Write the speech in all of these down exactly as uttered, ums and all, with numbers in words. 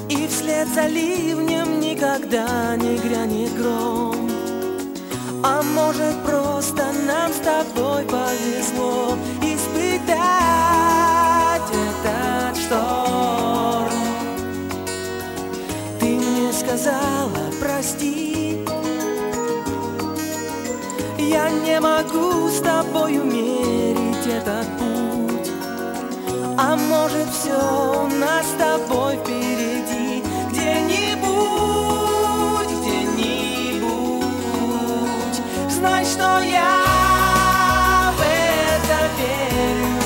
И вслед за ливнем никогда не грянет гром. А может, просто нам с тобой повезло испытать этот шторм. Ты мне сказала прости, я не могу с тобой умерить этот путь. А может, все у нас с тобой впереди, где-нибудь, где-нибудь. Знай, что я в это верю,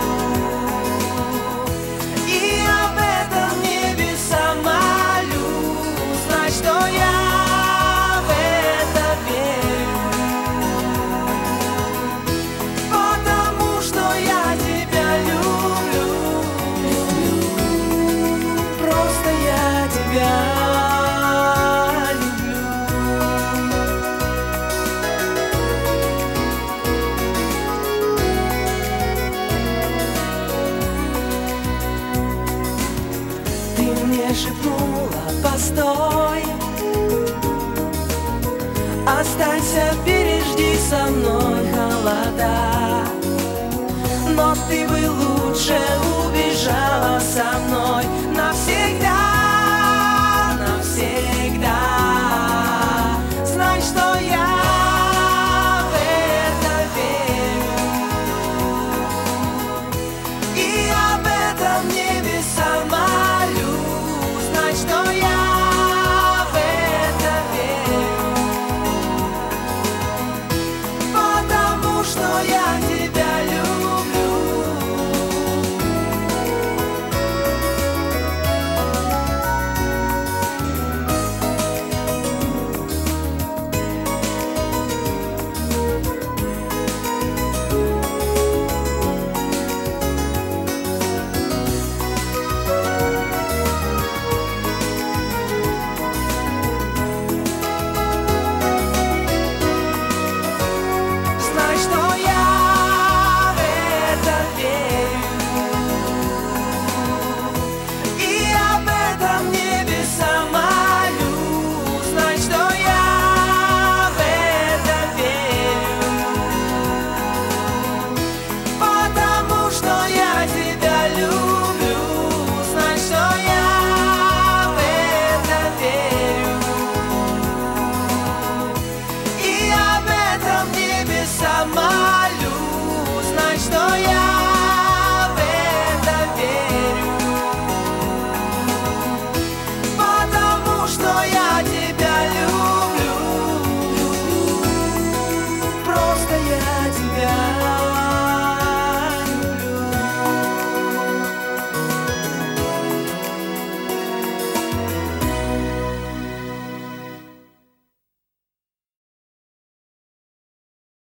и об этом небеса молю. Знай, что я в это верю, потому что я тебя люблю. Просто я тебя люблю. Ты мне шепнула: постой, останься, пережди со мной холода. Но ты бы лучше убежала со мной навсегда.